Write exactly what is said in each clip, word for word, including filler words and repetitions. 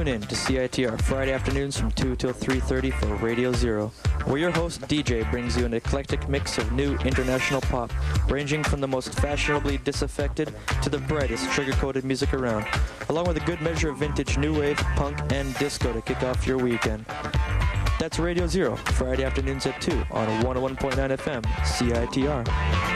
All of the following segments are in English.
Tune in to C I T R Friday afternoons from two till three thirty for Radio Zero, where your host D J brings you an eclectic mix of new international pop, ranging from the most fashionably disaffected to the brightest sugar-coated music around, along with a good measure of vintage new wave, punk, and disco to kick off your weekend. That's Radio Zero, Friday afternoons at two on one oh one point nine F M, C I T R.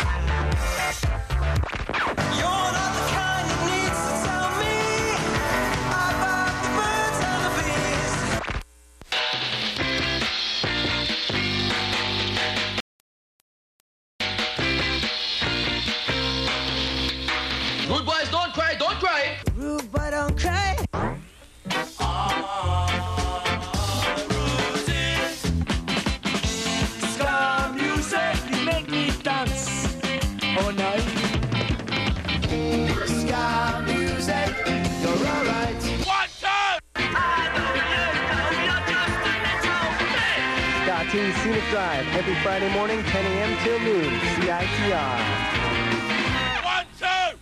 Rude boys, don't cry, don't cry. Rude boy, don't cry. Ska music, you make me dance all night. Ska music, you're alright. One, two. Ska Teen Scenic Drive every Friday morning, ten a.m. till noon, C I T R. One, two.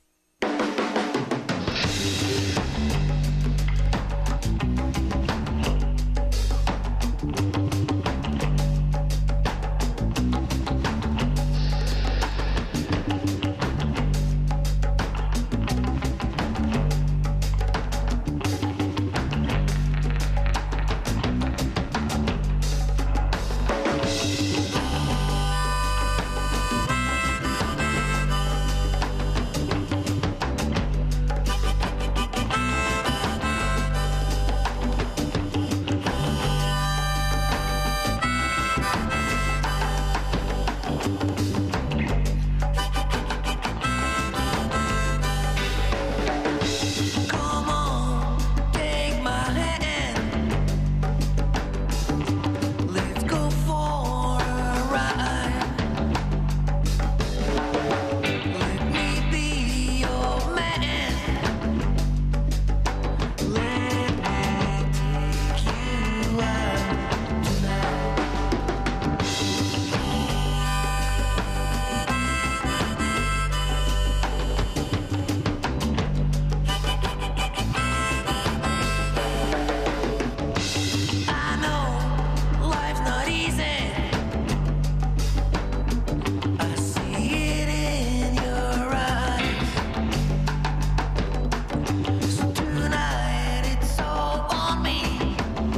Come on, take my hand. Let's go for a ride. Let me be your man. Let me take you out tonight. I know life's not easy. I see it in your eyes. So tonight it's all on me.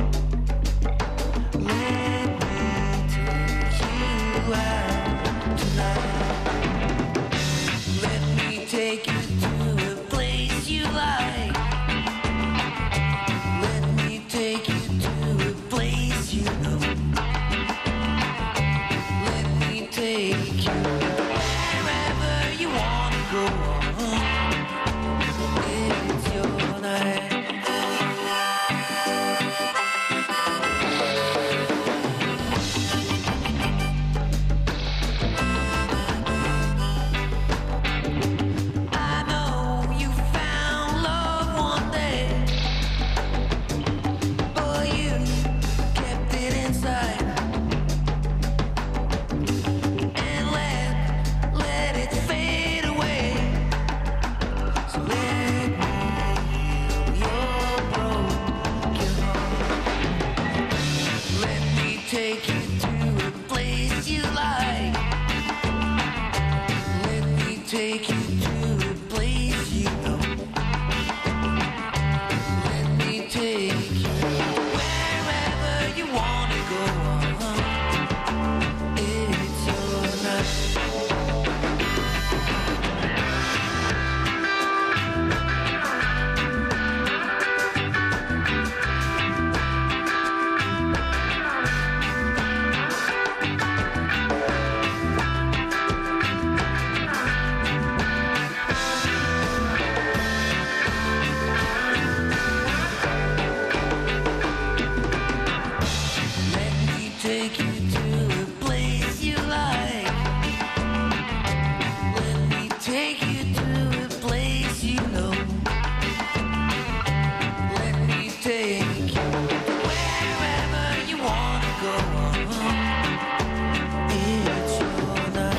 Let me take you out tonight. Let me take you to a place you like. Let me take you to a place you know. Let me take you wherever you wanna go. It's your night. I know you found love one day, but you kept it inside and let let it fade away. So let me heal your broken heart. Let me take you to a place you like. Let me take you to a place you know. Let me take you wherever you wanna go. It's your night. Let me take you to a place you like. Let me take you to a place you know. Let me take you wherever you wanna go. It's your night.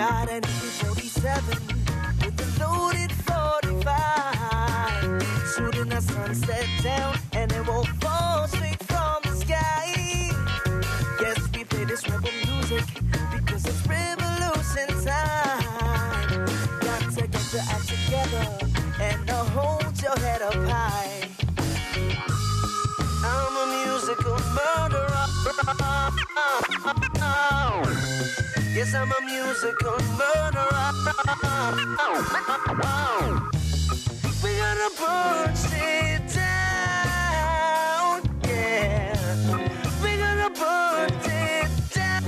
got an A K forty-seven with a loaded forty-five. Shooting the sunset down and it won't fall straight from the sky. Yes, we play this rebel music because it's revolution time. Got to get your act together and uh, hold your head up high. I'm a musical murderer. Yes, I'm a musical murderer. We gotta burn shit down. Yeah, we gotta burn it down.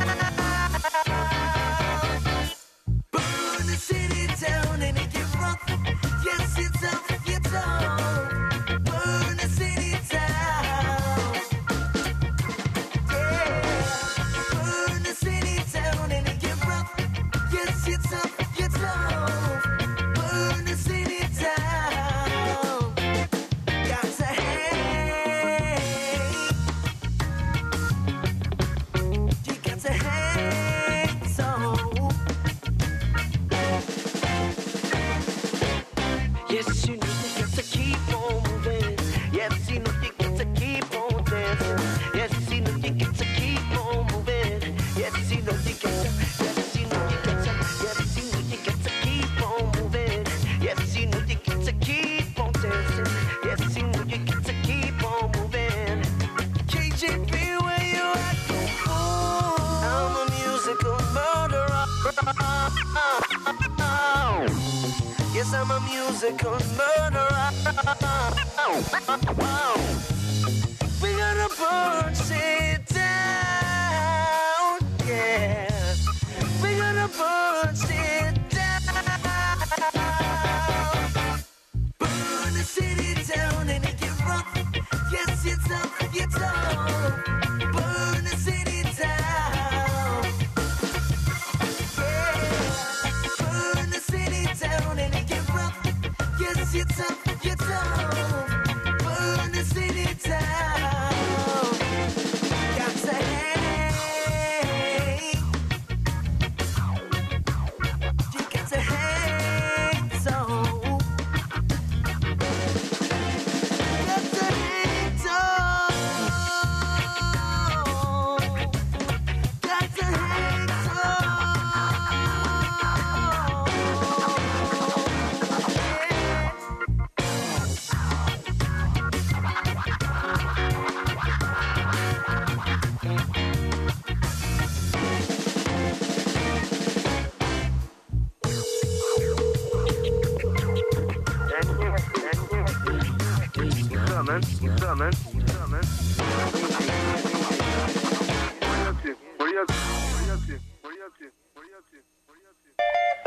Burn the city down and it get rough. Yes, it's up, it's up. Burn the city down. Yeah, burn the city down and it get rough. Yes, it's up, it's up. Burn the city down. Got to hang. You got to hang so. Yes, you know you got to keep on moving. Yes, you know you got to keep on dancing. Yes, you know you got to keep on moving. Yes, you know you got to. Yes, you know you got to. Yes, you know you got to keep on moving. Yes, you know you got to keep on dancing. Yes, you know you got to keep on moving. K J B, where you at? I'm a musical murderer. Yes, I'm a musical murderer. We gotta burn shit down. Yeah, we gotta burn shit down. Burn the city down and it get rough. Yes, it's up, it's up. Burn the city down. Yeah, burn the city down and it get rough. Yes, it's up, it's up. Burn the city down. Got to hang. You got to hang so. Got to hang so. Got to hang so. What's up, man? What's up, man? What's up, man? What are you up to? What are you up to? What are you up to? What are you up to? What are you up to? What are you up to?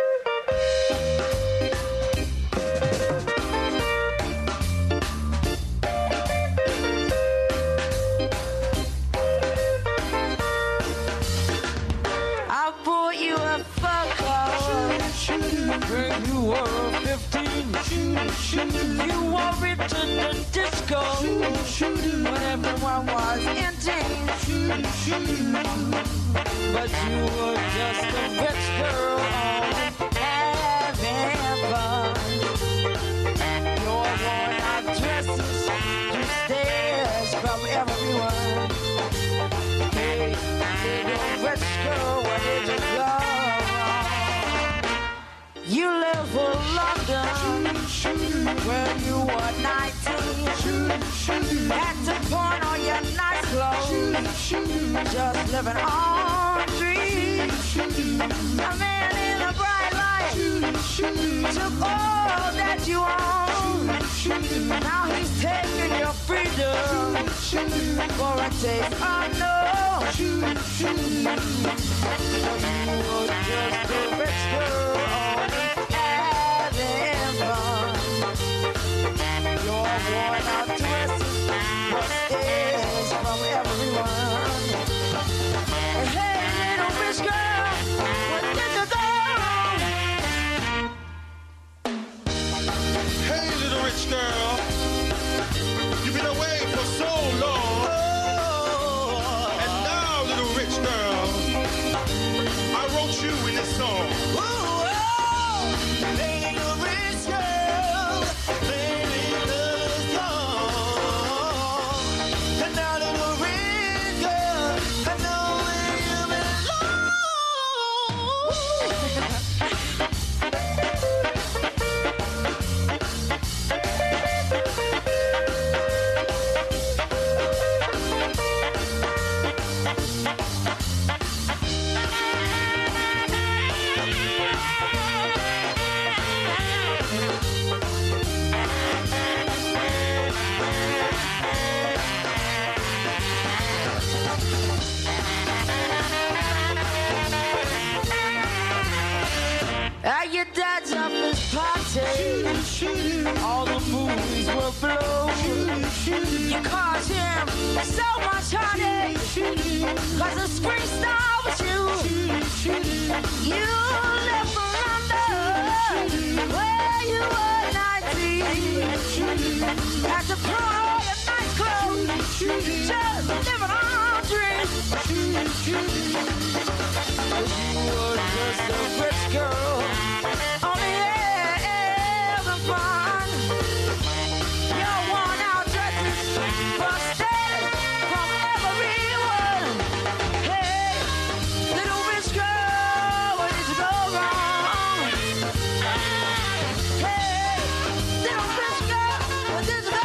I bought you a fuck When you were fifteen, you wore it to the disco when everyone was in teens. But you were just a rich girl only having fun. Your worn out dresses drew stares from everyone. Hey, little rich girl, where did you go? You live for London when you were nineteen. Had to pawn on your nice clothes, just living on dreams. A man in a bright light took all that you own. Now he's taking your freedom for a taste unknown. So you were just a rich girl only having fun. Your worn out dresses were stares from everyone. And hey, little rich girl, what did you do? Hey, little rich girl, you've been away for so long. And now, little rich girl, I wrote you in this song. At your dad's office party, all the movies were blown. You caused him so much heartache, cause the screen star was you. You left for London, where you were nineteen. Had to put on your nice clothes, just living on dreams. You were just a rich girl, only having fun. Your worn-out dresses busted from everyone. Hey, little rich girl, what did you go wrong? Hey, little rich girl, what did you go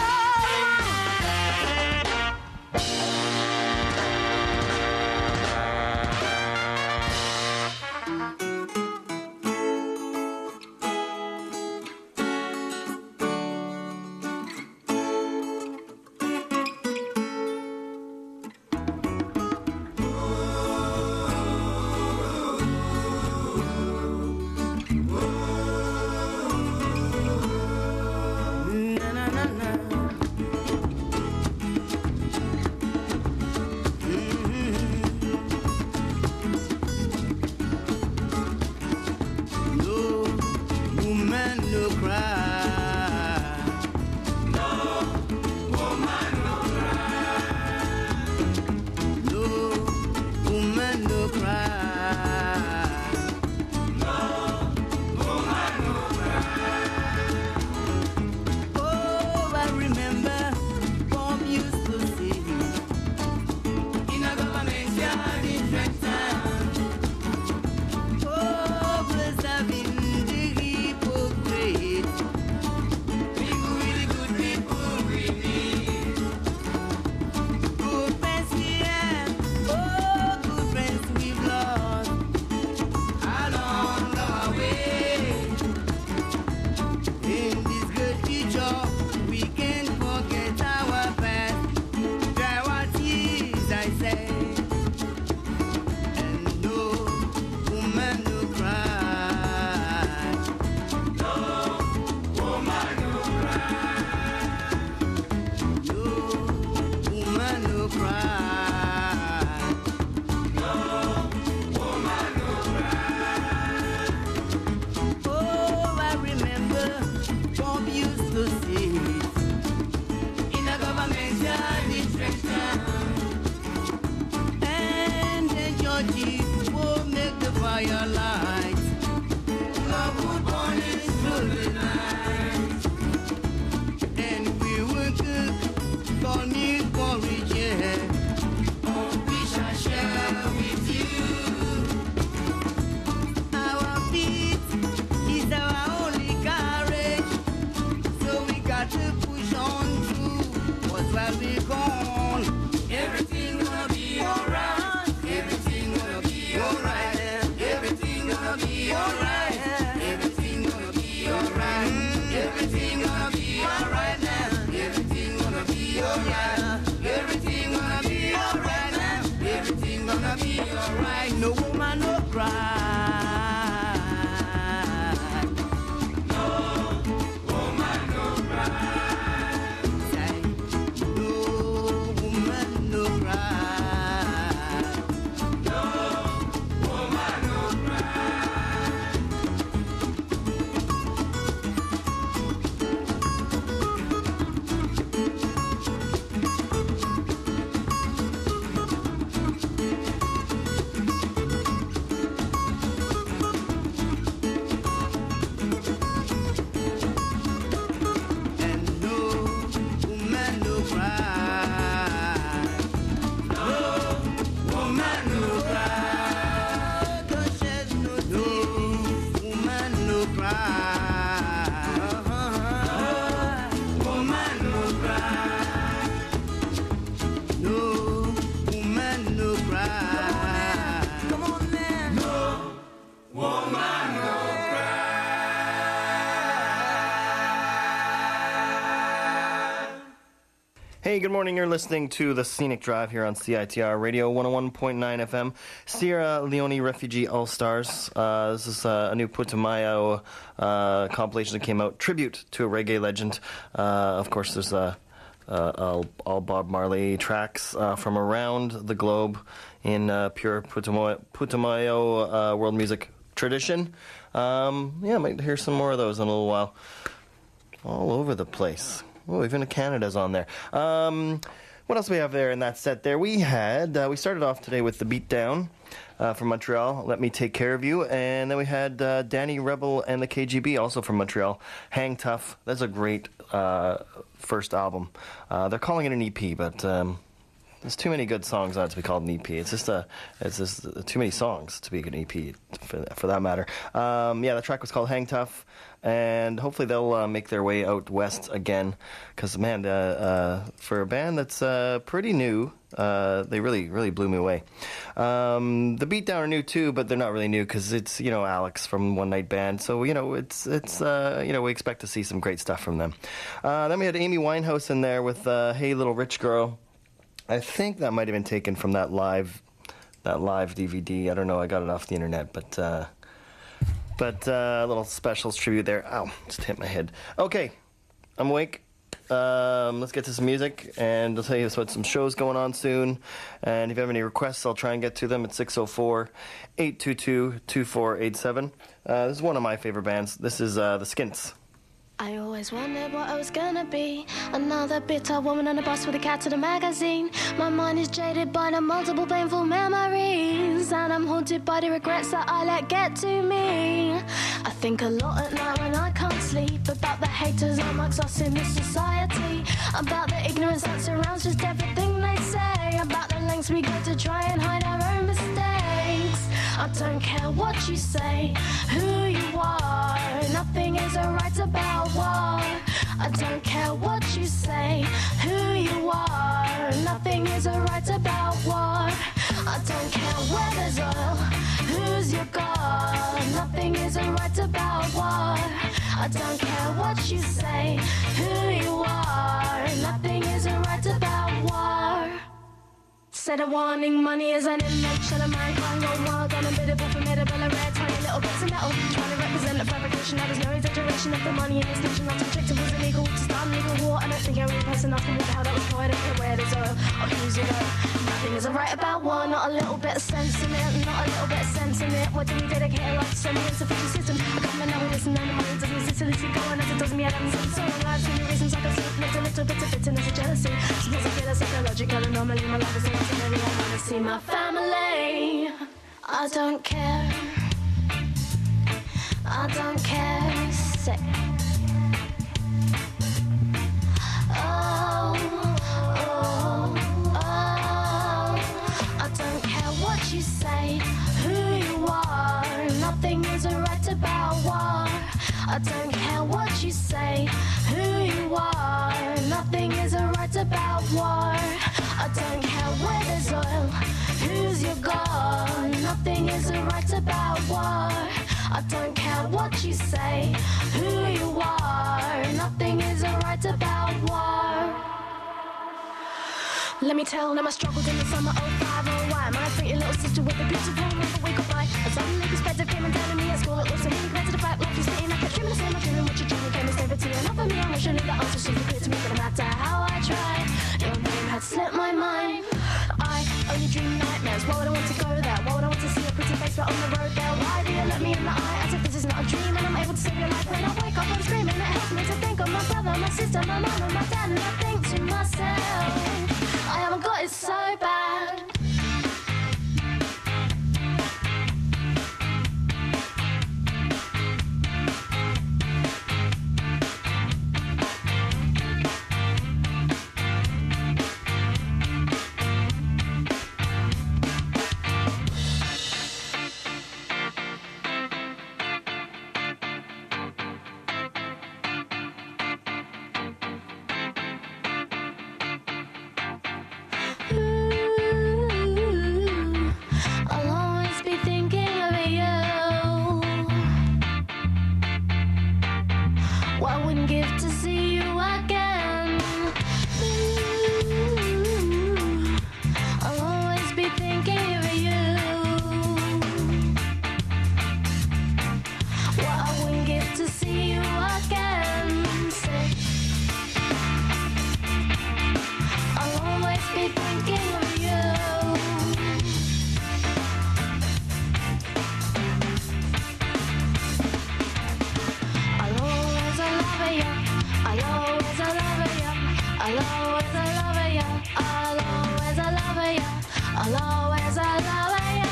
Hey, good morning. You're listening to The Scenic Drive here on C I T R Radio one oh one point nine F M. Sierra Leone Refugee All-Stars. Uh, this is uh, a new Putumayo uh, compilation that came out. Tribute to a reggae legend. Uh, of course, there's uh, uh, all, all Bob Marley tracks uh, from around the globe in uh, pure Putumayo, Putumayo uh, world music tradition. Um, yeah, might hear some more of those in a little while. All over the place. Oh, even Canada's on there. Um, what else do we have there in that set there? We had, uh, we started off today with The Beatdown uh, from Montreal, Let Me Take Care of You. And then we had uh, Danny Rebel and the K G B, also from Montreal, Hang Tough. That's a great uh, first album. Uh, they're calling it an E P, but um, there's too many good songs on it to be called an E P. It's just a, it's just too many songs to be an E P, for, for that matter. Um, yeah, the track was called Hang Tough. And hopefully they'll uh, make their way out west again, because man, uh, uh, for a band that's uh, pretty new, uh, they really, really blew me away. Um, the Beatdown are new too, but they're not really new because it's you know Alex from One Night Band, so you know it's it's uh, you know we expect to see some great stuff from them. Uh, then we had Amy Winehouse in there with uh, Hey Little Rich Girl. I think that might have been taken from that live that live D V D. I don't know. I got it off the internet, but. Uh, But uh, a little specials tribute there. Ow, just hit my head. Okay, I'm awake. Um, let's get to some music, and I'll tell you about some shows going on soon. And if you have any requests, I'll try and get to them at six oh four, eight two two, two four eight seven. Uh, this is one of my favorite bands. This is uh, The Skints. I always wondered what I was gonna be. Another bitter woman on the bus with a cat to the magazine. My mind is jaded by the multiple painful memories, and I'm haunted by the regrets that I let get to me. I think a lot at night when I can't sleep, about the haters amongst us in this society, about the ignorance that surrounds just everything they say, about the lengths we go to try and hide our own mistakes. I don't care what you say, who you are, nothing is right about war. I don't care what you say, who you are, nothing is right about war. I don't care where there's oil, who's your god, nothing is right about war. I don't care what you say, who you are, nothing is right about war. Said a warning, money is an invention of mankind gone wild, unbiddable, formidable, a rare tiny little bits of metal, trying to represent the fabrication. Now there's no exaggeration of the money in this nation. Not subjective was illegal to start a legal war. I don't think every person enough to wonder how that was for. I don't care where there's oil or who's it go. Nothing is right about war, not a little bit of sense in it, not a little bit of sense in it. What do we dedicate our life to? Some insufficient system. I come and now we listen, and the money doesn't exist, it's going as it doesn't mean I haven't seen so long lives. Many reasons I can see, lived a little bit of bitterness and jealousy. Suppose I feel a psychological anomaly. My life is not so very, I wanna see my family. I don't care, I don't care, say. Oh, oh, oh, I don't care what you say, who you are, nothing is right about war. I don't care what you say, who you are, nothing is right about war. I don't care where there's oil, who's your god, nothing is right about war. I don't care what you say, who you are, nothing is right about war. Let me tell them I struggled in the summer oh five oh why my pretty little sister with a beautiful room but we could buy. A suddenly perspective came and down to me at school. It was something compared to the fact life is sitting. I kept dreaming the same, I'm dreaming what you're dreaming came and stay for tea. And for me I'm wishing that the answer should be clear to me, but no matter how I tried, your name had slipped my mind. I only dream nightmares. Why would I want to go there? Why would I want to see a pretty face right on the road there? Why do you look me in the eye as if this is not a dream and I'm able to save your life? When I wake up I'm screaming, it helps me to think of my brother, my sister, my mom and my dad, and I think to myself, I haven't got it so bad. What I wouldn't give to see you again. Ooh, I'll always be thinking of you. What I wouldn't give to see you again. Say, I'll always be thinking of you. I'll always love you. I'll always love you. I'll always love you. I'll always love you. I'll always love you.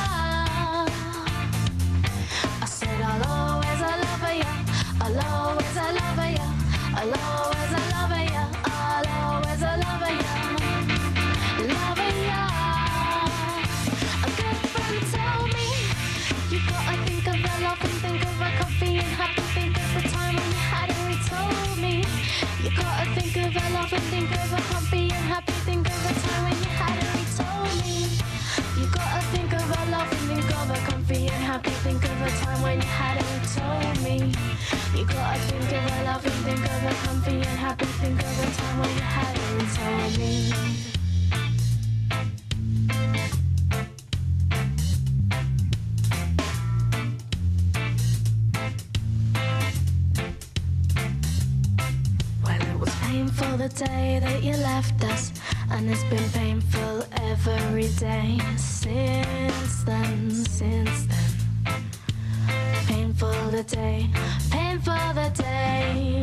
I said I'll always love you. I'll always love you. I'll always love you. I'll always love you. Love you. A good friend told me you gotta think of the love and think of a coffee and happy. Think of the time when you had it. He told me you gotta think of the love and think of a coffee and happy. Think of the time when you had it. He told me you gotta think of a love and think of a comfy and happy. Think of a time when you had it. He told me you gotta think of a love and think of a comfy and happy. Think of a time when you had it. He told me. Well, it was painful the day that you left us, and it's been painful every day since then, since then. Painful the day, painful the day.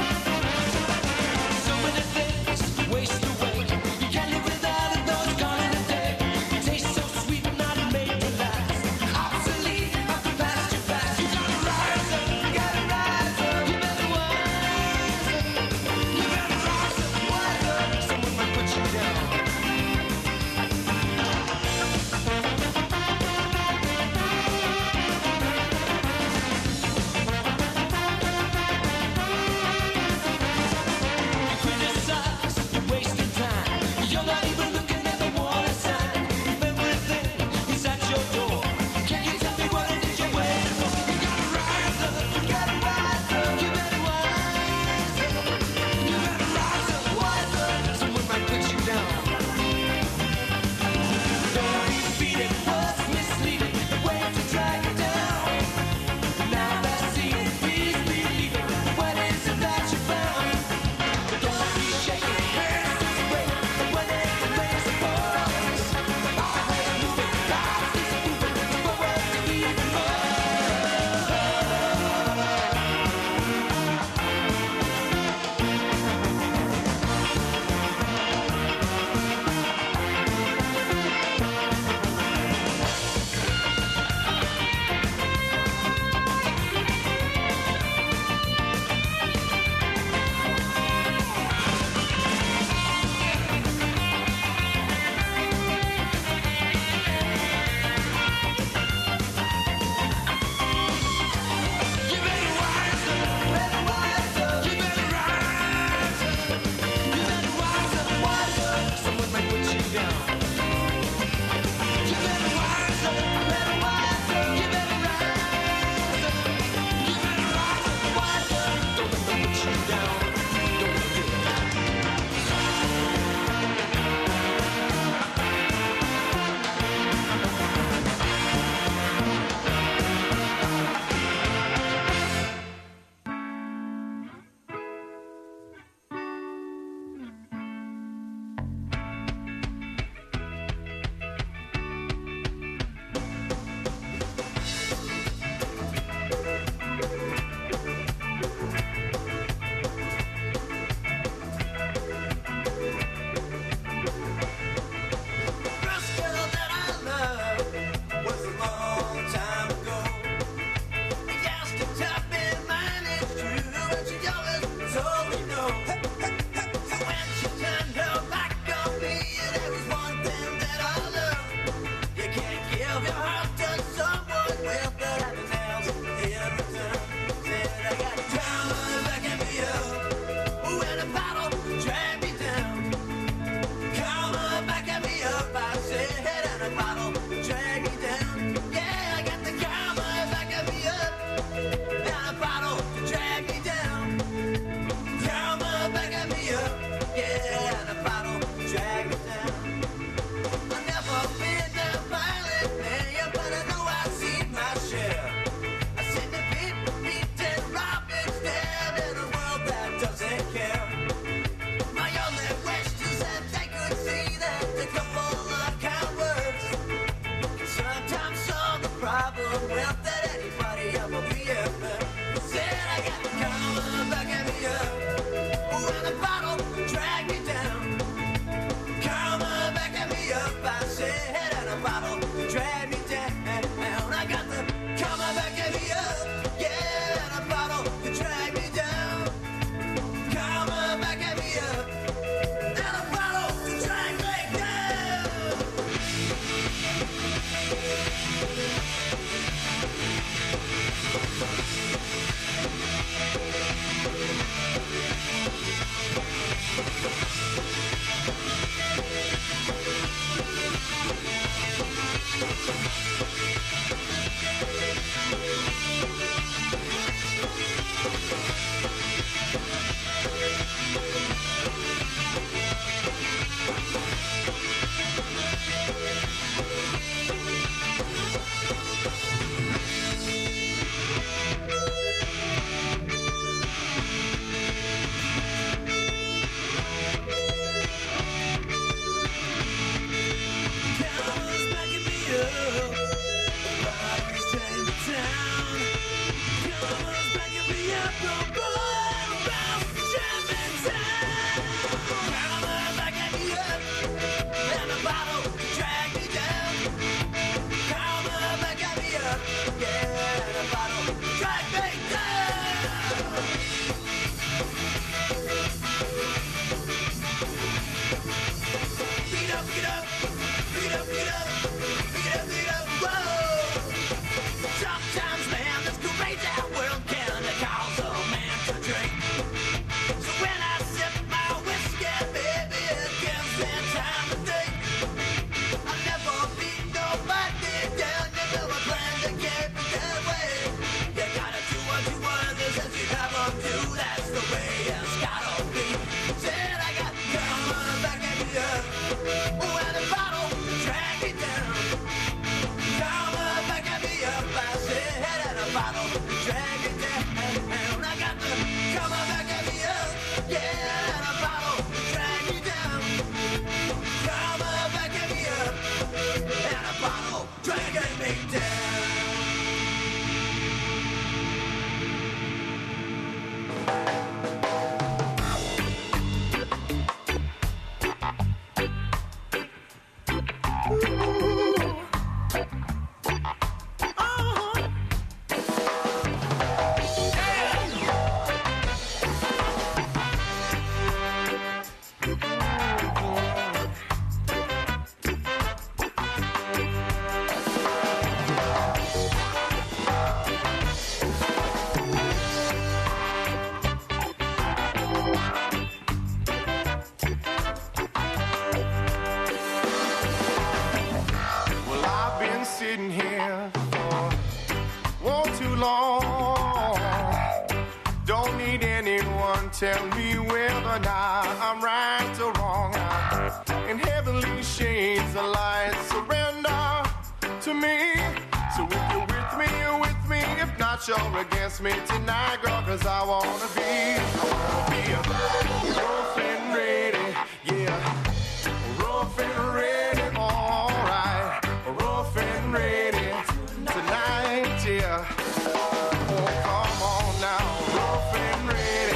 So many things waste away. You can't live without it, though it's gonna Tell me whether or not I'm right or wrong. In heavenly shades, the light surrender to me. So if you're with me, you're with me. If not, you're against me tonight, girl. Cause I wanna be, I wanna be a rough and ready, yeah. Rough and ready, alright. Rough and ready tonight, yeah. Oh, come on now, rough and ready.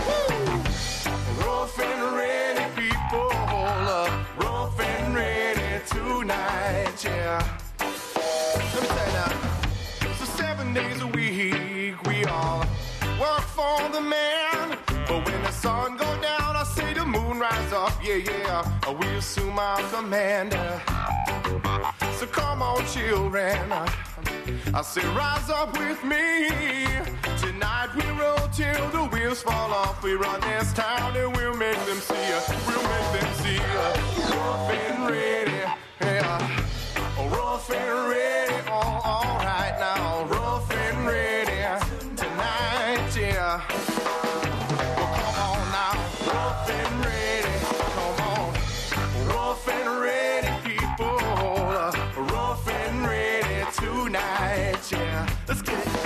Rough and ready, people, uh, rough and ready tonight, yeah. Let me tell you now, so seven days a week, we all work for the man. But when the sun goes down, I see the moon rise up, yeah, yeah. We assume our commander. So come on, children, I say rise up with me. Tonight we roll till the wheels fall off. We run this town and we'll make them see us. We'll make them see us. Rough and ready, yeah. Rough and ready, all, all right now. Rough and ready tonight, yeah. Well, come on now. Rough and ready, come on. Rough and ready, people. Rough and ready tonight, yeah. Let's get it.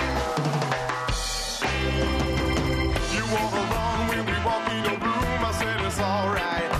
You wanna run when we walk in the room? I said it's alright.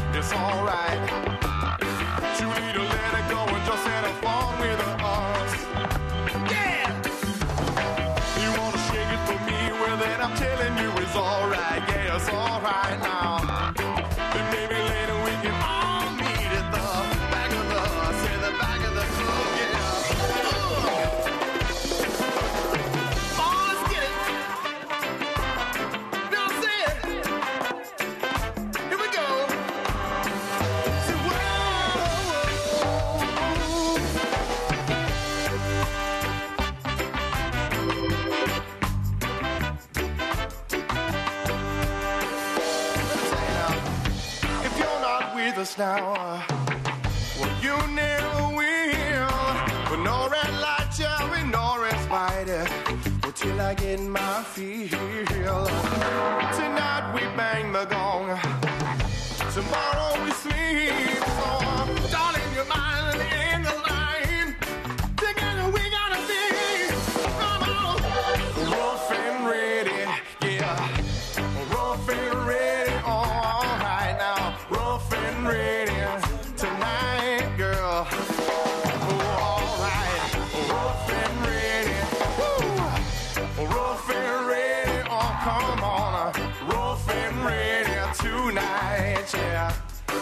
with us now. Well, you never will. With no red light, cherry, no red spider. Till I get my feel. Tonight we bang the gong. Tomorrow we sleep. So, darling, you're mine in the line. Together we gotta be. Come on. Rough and ready, yeah. Rough and ready, all right now. Rough and ready tonight, girl. Oh, all right. Rough and ready. Woo. Rough and ready, oh, come on. Rough and ready tonight, yeah.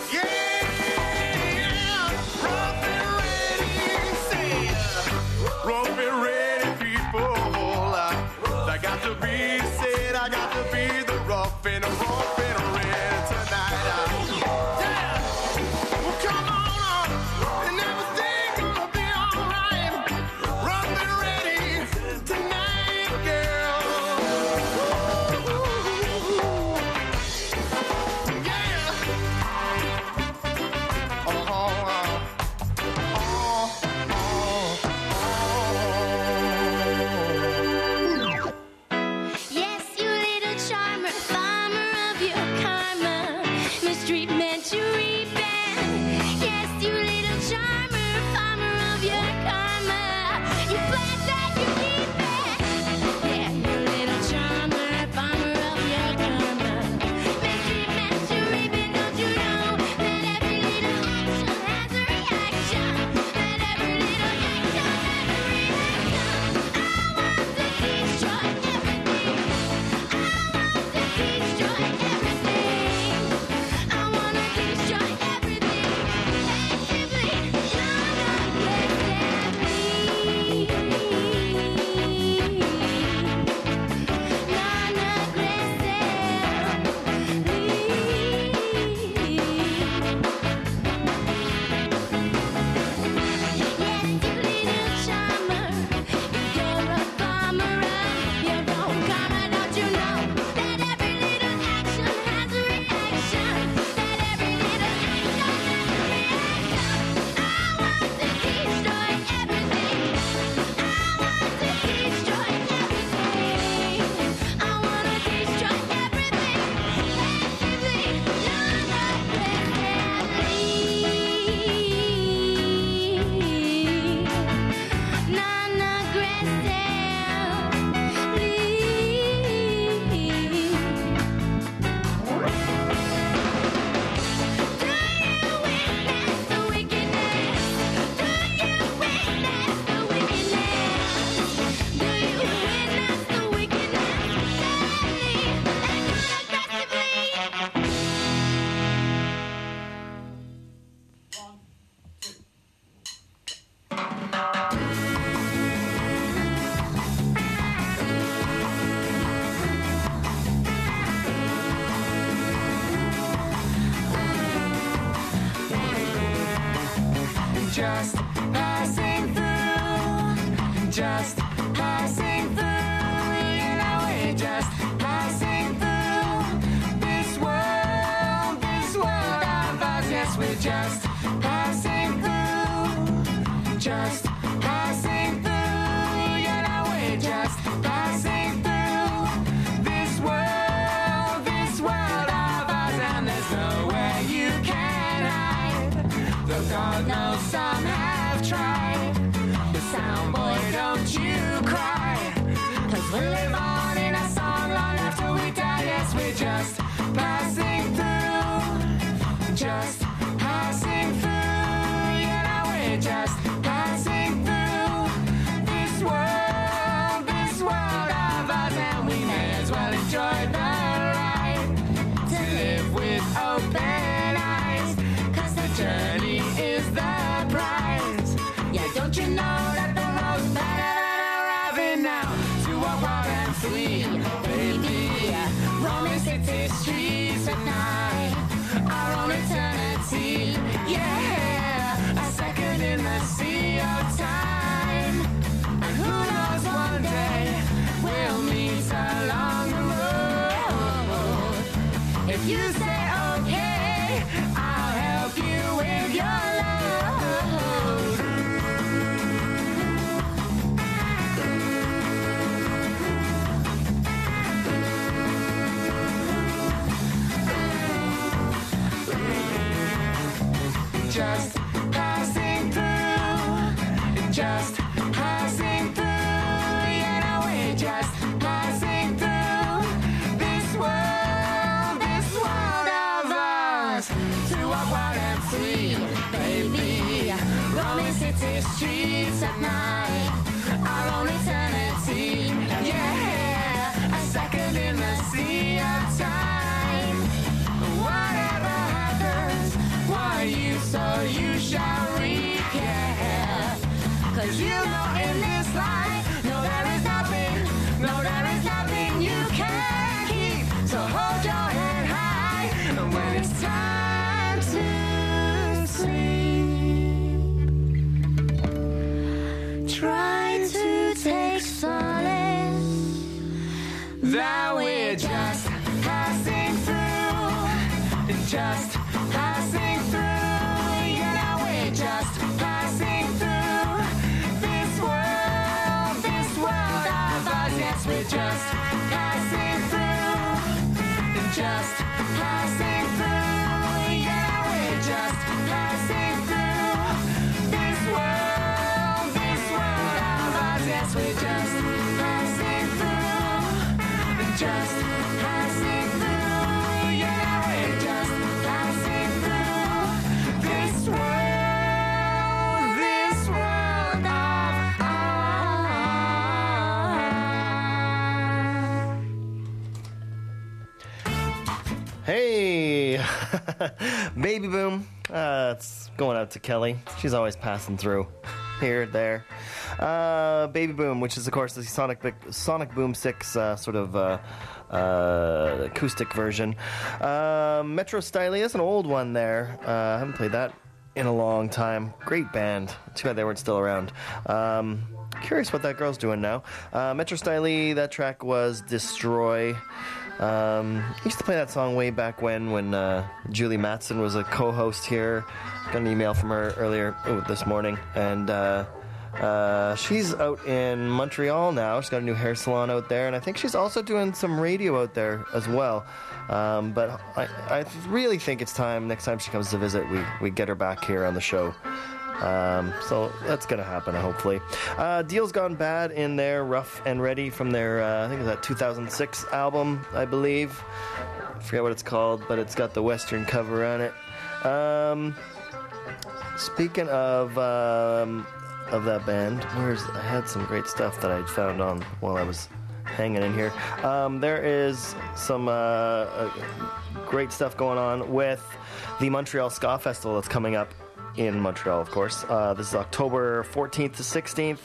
Yeah, rough and ready, say, rough and ready people. I got to be said, I got to be the rough and rough and ready tonight. Yeah, well, come on, and everything gonna be alright. Rough and ready tonight, girl. Yeah. Oh, oh, oh, Yes, you little charmer, farmer of your karma, mistreatment you reaping. Yes, you little charmer, farmer of your karma, you plant that you keep it. Yeah, you little charmer, farmer of your karma, mistreatment you reaping. Don't you know that every little action has a reaction? That every little action has a reaction. I want to destroy everything. Destroy everything. I wanna destroy everything. Everything. Just passing through, just passing through, you know we're just passing through this world, this world of ours. Yes, we're just passing through, just passing through, you know we're just passing through this world, this world of ours. And there's nowhere you can hide, though God knows some have tried. The sound boy, don't you cry, 'cause we live on in a song long after we die. Yes, we're just passing through, just passing through, you know we're just passing through this world, this world of ours. And we may as well enjoy the ride, to live with open eyes, 'cause the journey is the prize. Yeah, don't you know that the road's better than arriving now to a wild and free, baby, roaming city streets at night, our own eternity. just passing through, just passing through, you know we're just passing through this world, this world of ours. To walk wild and free, baby, roaming city streets at night, our own eternity, yeah, a second in the sea of time. Whatever happens, what you sow you shall reap, yeah. Cause you know in this life, no there is nothing, no there is nothing you can't keep. So hold your head high when it's time to sleep. Try to take solace that we're just passing through, just passing through, you know we're just passing through this world, this world of ours. Yes, we're just passing through, just passing through, you know we're just passing through this world, this world of ours. Yes, we're just passing through, just passing through, you know we're just passing through this world, this world of ours. Hey, Baby Boom. Uh, it's going out to Kelly. She's always passing through here, there. Uh, Baby Boom, which is, of course, the Sonic Sonic Boom six uh, sort of uh, uh, acoustic version. Uh, Metro Stylius, an old one there. Uh, I haven't played that in a long time. Great band. Too bad they weren't still around. Um, curious what that girl's doing now. Uh, Metro Styli, that track was Destroy. Um, I used to play that song way back when, when uh, Julie Matson was a co-host here. Got an email from her earlier oh, this morning, and uh, uh, she's out in Montreal now. She's got a new hair salon out there, and I think she's also doing some radio out there as well. Um, but I, I really think it's time, next time she comes to visit, we, we get her back here on the show. Um, so that's going to happen, hopefully. Uh, Deal's Gone Bad in there, Rough and Ready from their, uh, I think it was that two thousand six album, I believe. I forget what it's called, but it's got the Western cover on it. Um, speaking of um, of that band, where's I had some great stuff that I found on while I was hanging in here. Um, there is some uh, uh, great stuff going on with the Montreal Ska Festival that's coming up in Montreal, of course. Uh, this is October fourteenth to sixteenth.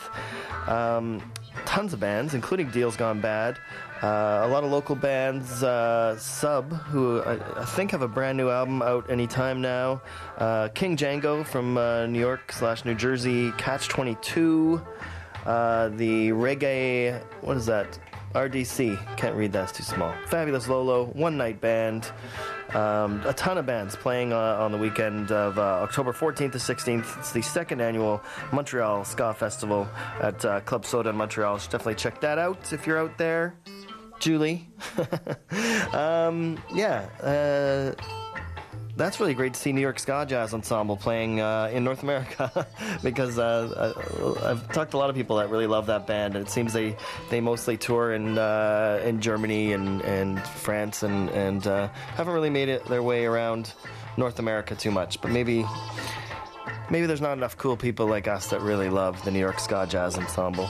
Um, tons of bands, including Deal's Gone Bad. Uh, a lot of local bands. Uh, Sub, who I, I think have a brand new album out anytime now. Uh, King Django from uh, New York slash New Jersey. Catch twenty-two. Uh, the reggae, what is that? R D C. Can't read that, it's too small. Fabulous Lolo. One Night Band. Um, a ton of bands playing uh, on the weekend of uh, October fourteenth to sixteenth. It's the second annual Montreal Ska Festival at uh, Club Soda in Montreal. You should definitely check that out if you're out there. Julie. um, yeah. Uh, that's really great to see New York Ska Jazz Ensemble playing uh, in North America because uh, I, I've talked to a lot of people that really love that band, and it seems they, they mostly tour in uh, in Germany and, and France and, and uh, haven't really made it their way around North America too much. But maybe maybe there's not enough cool people like us that really love the New York Ska Jazz Ensemble.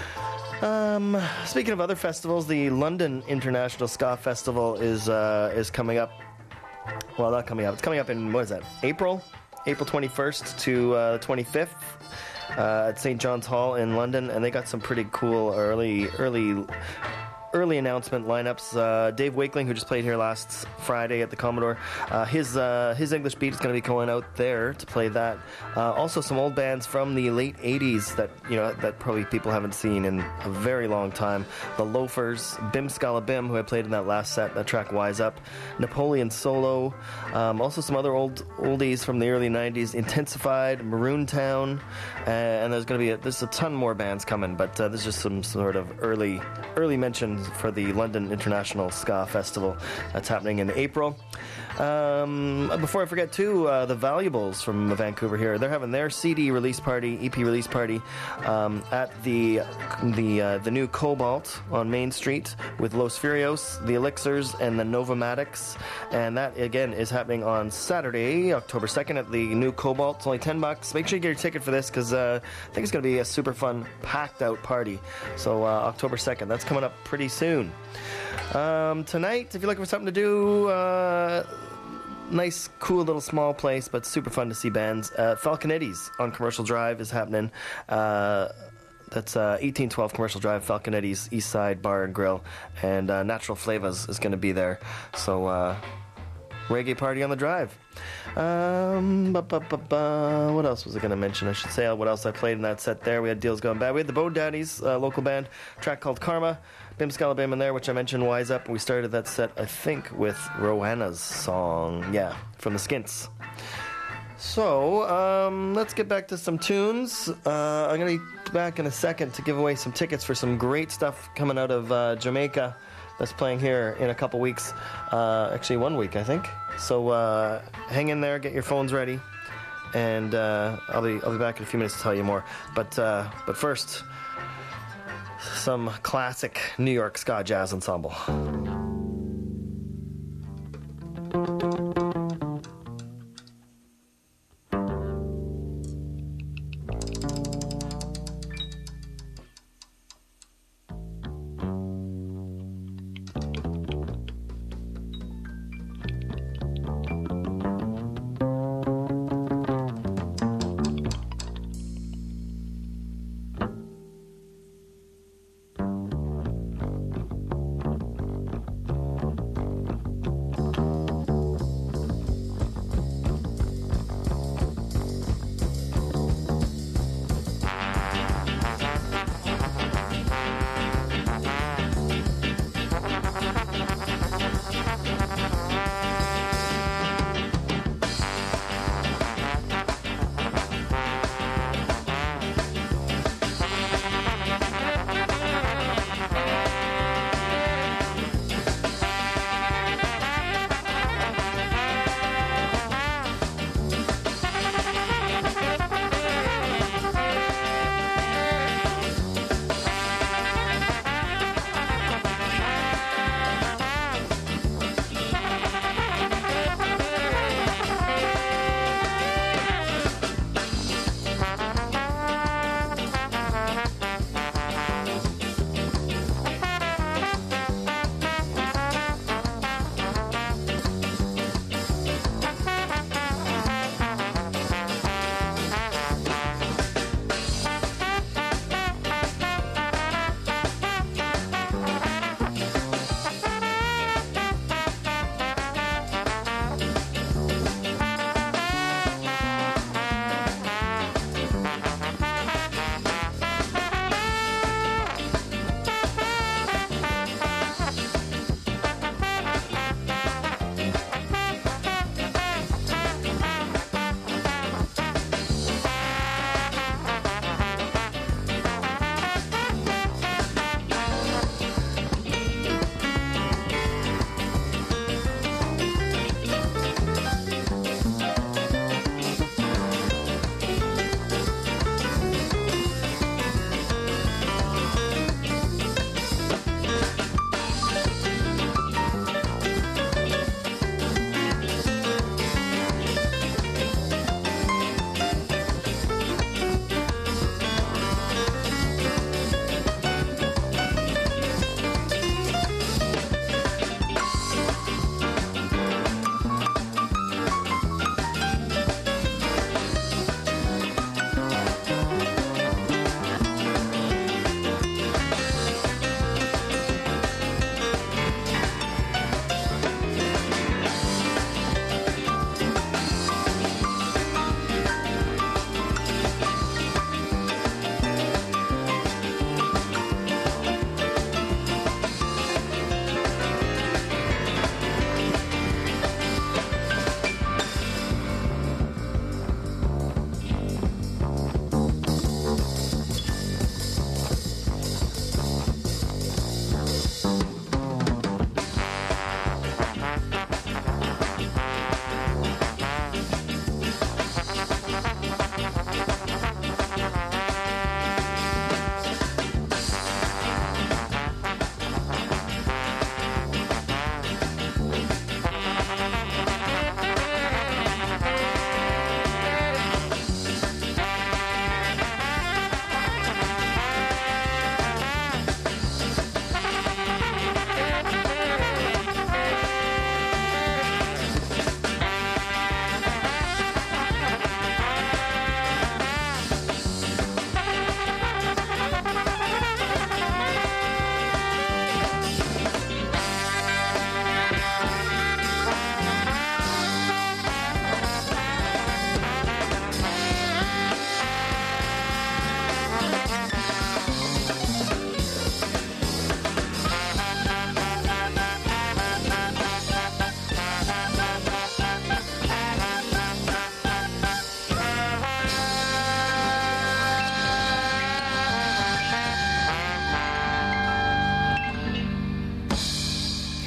Um, speaking of other festivals, the London International Ska Festival is uh, is coming up. Well, not coming up. It's coming up in, what is that, April? April twenty-first to uh, twenty-fifth uh, at Saint John's Hall in London. And they got some pretty cool early, early, early announcement lineups. Uh, Dave Wakeling, who just played here last Friday at the Commodore, uh, his uh, his English Beat is going to be going out there to play that. Uh, also, some old bands from the late eighties that you know that probably people haven't seen in a very long time. The Loafers, Bim Scala Bim, who I played in that last set, that track Wise Up, Napoleon Solo, um, also some other old oldies from the early nineties, Intensified, Maroon Town, uh, and there's going to be a, there's a ton more bands coming, but uh, there's just some sort of early early mentions for the London International Ska Festival that's happening in April. Um, before I forget, too, uh, the Valuables from Vancouver here, they're having their C D release party, E P release party, um, at the the uh, the new Cobalt on Main Street with Los Furios, the Elixirs, and the Novamatics. And that, again, is happening on Saturday, October second at the new Cobalt. It's only ten bucks. Make sure you get your ticket for this because uh, I think it's going to be a super fun, packed-out party. So uh, October second, that's coming up pretty soon. Um, tonight, if you're looking for something to do, uh, nice, cool little small place, but super fun to see bands. Uh, Falconetti's on Commercial Drive is happening. Uh, that's uh, eighteen twelve Commercial Drive, Falconetti's East Side Bar and Grill. And uh, Natural Flavas is going to be there. So, uh, reggae party on the drive. Um, ba, ba, ba, ba. What else was I going to mention? I should say what else I played in that set there. We had Deals Gone Bad. We had the Bo Daddies, uh, local band, track called Karma. Bim Scalabam in there, which I mentioned, Wise Up. We started that set, I think, with Rowanna's song. Yeah, from the Skints. So, um, let's get back to some tunes. Uh, I'm going to be back in a second to give away some tickets for some great stuff coming out of uh, Jamaica that's playing here in a couple weeks. Uh, actually, one week, I think. So, uh, hang in there, get your phones ready, and uh, I'll be I'll be back in a few minutes to tell you more. But uh, but first, some classic New York ska jazz ensemble.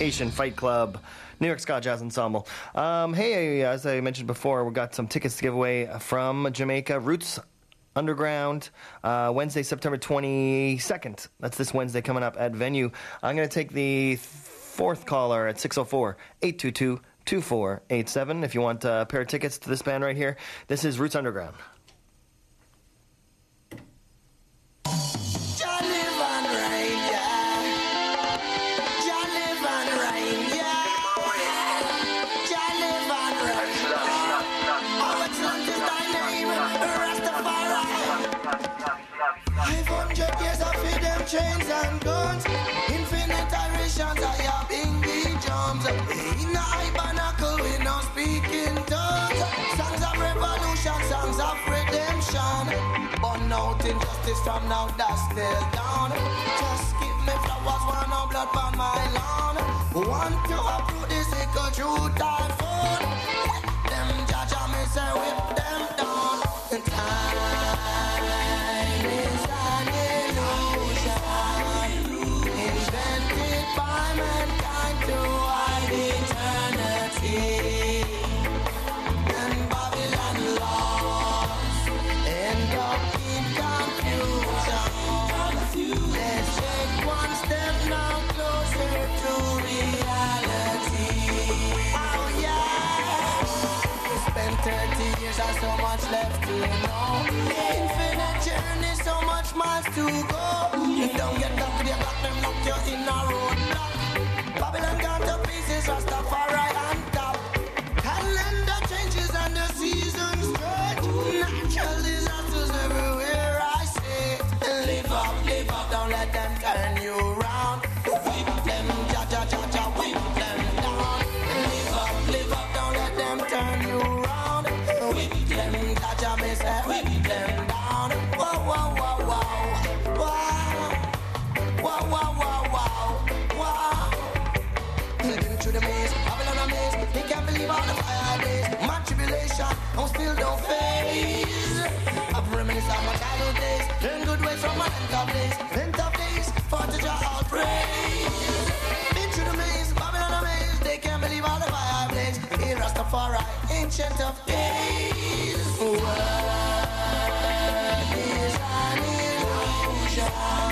Haitian Fight Club, New York Ska Jazz Ensemble. Um, hey, as I mentioned before, we got some tickets to give away from Jamaica. Roots Underground, uh, Wednesday, September twenty-second. That's this Wednesday coming up at Venue. I'm going to take the fourth caller at six oh four, eight two two, two four eight seven if you want a pair of tickets to this band right here. This is Roots Underground. Chains and guns, infinite iterations of your bingy drums. In the hypernacle, we no speaking tongues. Songs of revolution, songs of redemption. Burn out injustice from now, that's still down. Just give me flowers, one no blood on my lawn. Want to uproot this echo true typhoon. Whip them, judge, I me say whip them down. Time is an illusion invented by mankind to hide eternity. And Babylon lost, end up in confusion. Let's take one step now closer to reality. Oh yeah, we spent thirty years and so much left to know. Infinite journey, so much miles to go. You don't get up with your back, them knock you in a roadblock. Babylon gone to pieces, Rastafari on top. Calendar changes and the seasons stretch. Natural disasters everywhere I see. Live up, live up, don't let them turn you round. Whip them, ja ja ja ja, whip them down. Live up, live up, don't let them turn you round. Whip them, ja ja, me say, whip them down. Whoa, whoa, whoa, whoa, wow. Wow, wow, wow, wow, wow. Living through the maze, Babylon a maze. They can't believe all the fire days. My tribulation, I'm still don't phase. I've reminisced of my childhood days. Learn good ways from my length of days. Length of days, for to draw all praise. Been through the maze, Babylon a maze. They can't believe all the fire blaze. Here Rastafari, ancient of days. World is an illusion.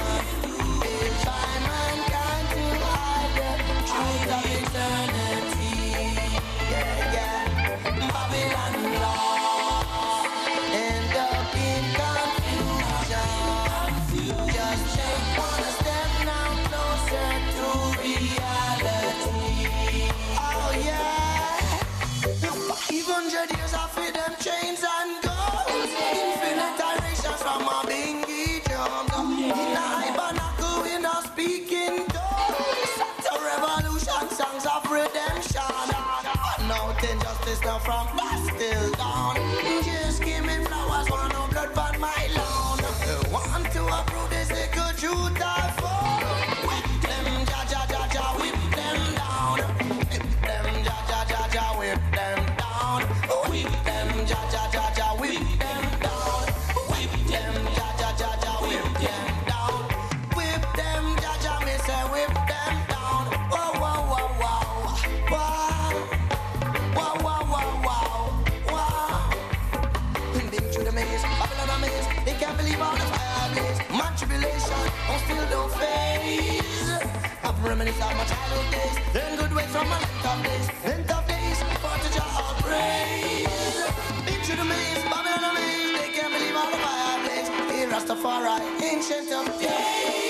Eternity, yeah, yeah. Babylon lost, end up in confusion. Just take one step now closer to reality. Oh yeah, five hundred years after them chains and gold. Infinite iterations from a bingy drum. In a hypernacle we not speaking tongues. Revolution, songs of redemption. No injustice now from dusk till dawn. Just give me flowers, want no blood on my lawn. Want to approve this echo true typhoon. Whip them, ja ja ja ja, whip them down. Whip them, ja ja ja ja, whip them down. Whip them, ja ja ja ja, whip them down. Whip them, ja ja ja ja, whip them down. Whip them, ja ja, me say whip them down. Wow, wow, wow, wow, wow, wow, wow, wow, wow, wow. Been through the maze, Babylon a maze. They can't believe all the fire blaze. My tribulation, I'm still don't phase. I've reminisced of my childhood days. Learn good ways from my length of days. Length of days, for to draw all praise. Been through the maze, Babylon a maze. They can't believe all the fire blaze. Here Rastafari, ancient of days.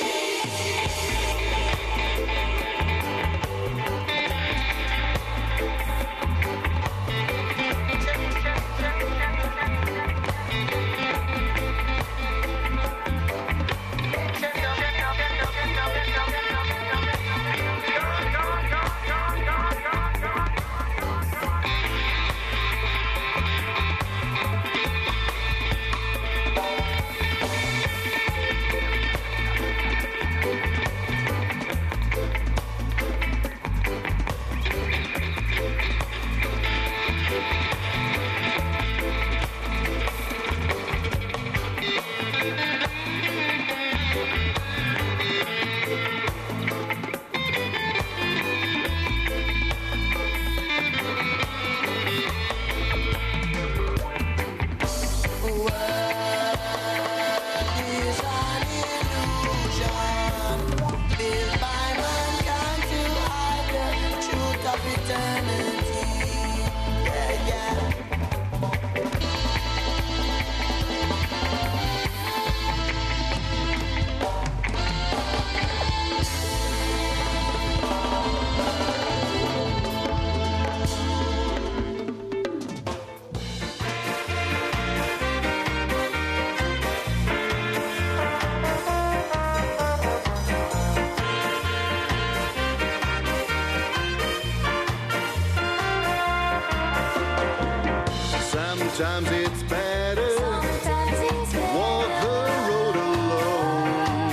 Sometimes it's better. Walk the road alone.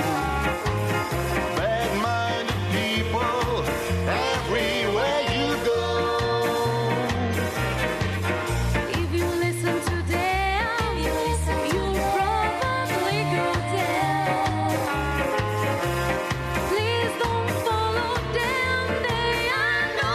Bad-minded people everywhere you go. If you listen to them, you'll probably go down. Please don't follow them, they are no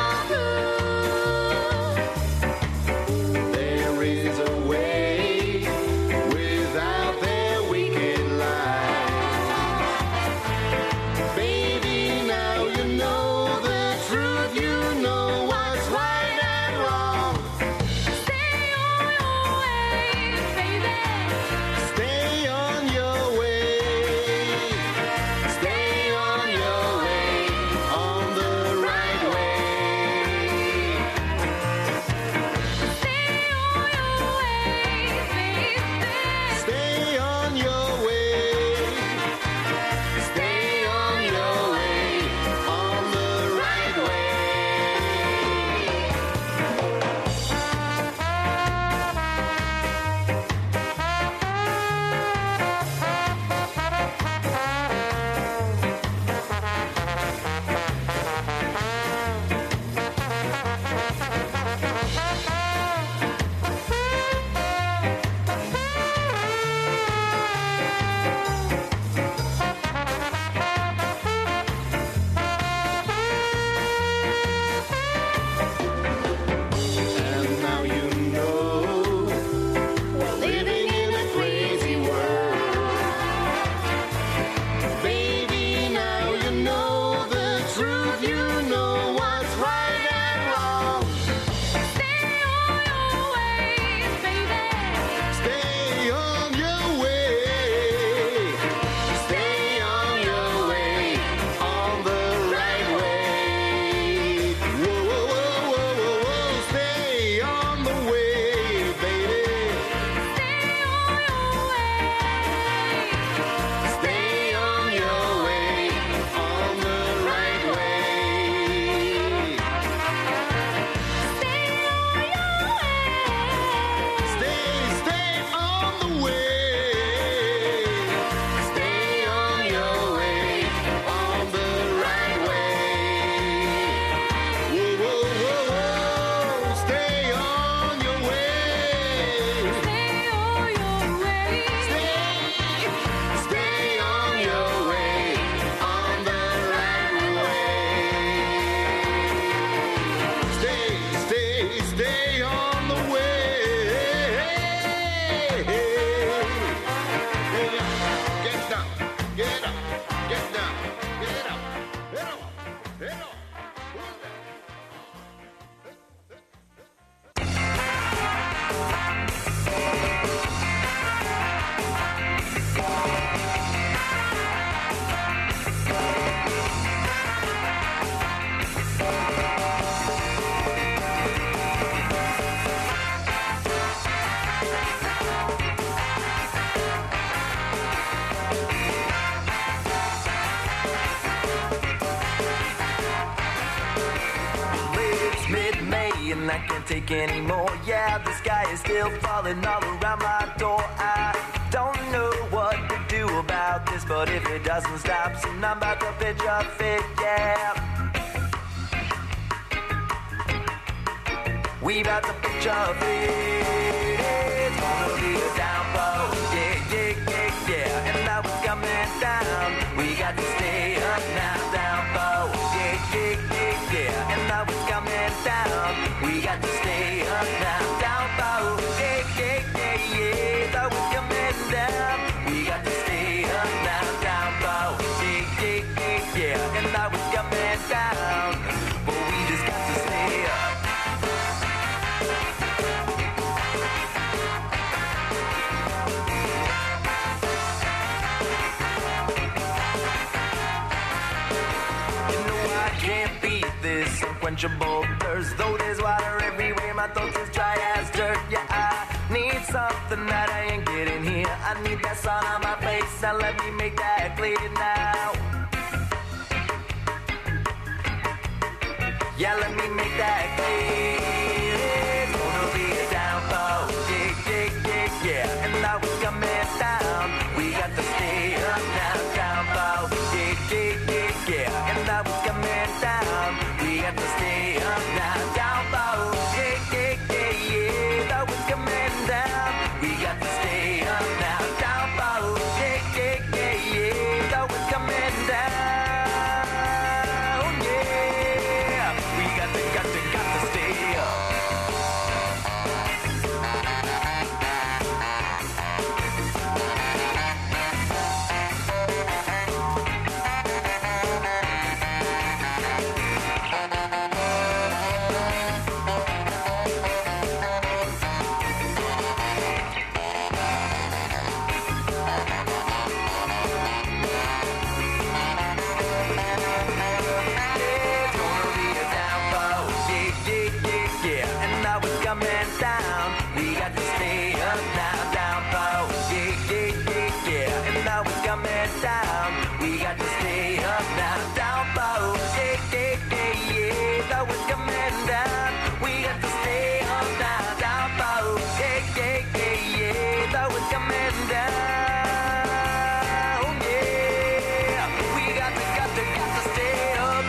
good. There is a way without their wicked lies. Baby, now you know the truth. You know what's right and wrong. Stay on your way, baby. Stay on your way. Stay on your way. On the right way. Stay on your way, baby. Stay on your way. Stay on your way. On the right way. And now you know we're living in a crazy world. Baby, now you know the truth. You know what's right and wrong. Stay on your way, baby. Stay on your way. Stay on your way. On the right way. Whoa, whoa, whoa, whoa, whoa, whoa. Stay on the way, baby. Stay on your way. Stay on your way. On the right way. Stay on your way. Stay, stay on the way. Stay on your way. On the right way. Whoa, whoa, whoa, whoa. Stay on your way. Stay on your way. Stay, stay on your way. On the right way. Stay, stay, stay on the way. Get down, get up, get down, get up, get up, get up. It's mid-May and I can't take any more. Yeah, the sky is still falling all around my door. I don't know what to do about this, but if it doesn't stop soon, I'm about to pitch a fit, yeah. We about to pitch a fit. It's gonna be a downfall. Yeah, yeah, yeah, yeah. And now it's coming down. We got to stay up now, downfall. Yeah, yeah, yeah, yeah. And now it's coming down. We got to stay up now, downfall. Yeah, yeah, yeah, yeah. Now it's coming down. We got to stay up now, downfall. Yeah, yeah, yeah, yeah. And now it's coming down. But we just got to stay up. You know I can't beat this unquenchable thirst. Though there's water everywhere, my throat is dry as dirt. Yeah, I need something that I ain't getting here. I need that sun on my face. Now let me make that clear now. Yeah, let me make that clear. It's gonna be a downfall. Yeah. down. We got to stay up now. Down bow, yeah, yeah, yeah, yeah. Though it's coming down, yeah. We got to, got to, got to stay up. Coming down, we got to stay up now, down bow, yeah, yeah, yeah, yeah. And now it's coming down, we got to stay up now, down bow, yeah, yeah, yeah, yeah. Now it's coming down, we got to stay up now, down bow, yeah, yeah, yeah, yeah. Now it's coming down, yeah. We got to, got to, got to stay up.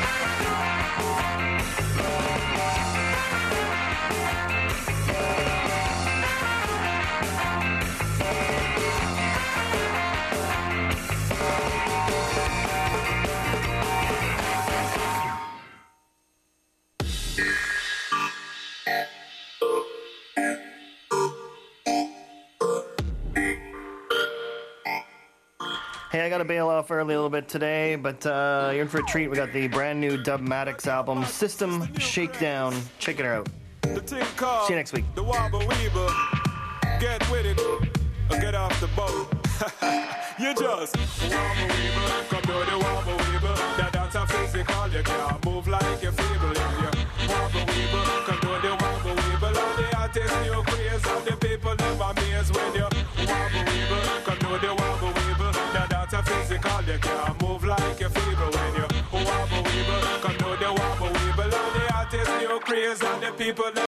Hey, I got to bail off early a little bit today, but uh, you're in for a treat. We got the brand new Dubmatics album, System Shakedown. Check it out. See you next week. The Wobble Weeble. Get with it. Or get off the boat. You just Wobble Weeble. Come do the Wobble Weeble. That dance a physical. You can't move like you're feeble. Yeah, yeah. Wobble Weeble. Come do the Wobble Weeble. All the artists new craze. All the people never amaze when you Wobble Weeble. Come do the Wobble Weeble. That dance a physical. You can't move like you're feeble when you Wobble Weeble. Come do the Wobble Weeble. All the artists new craze. All the people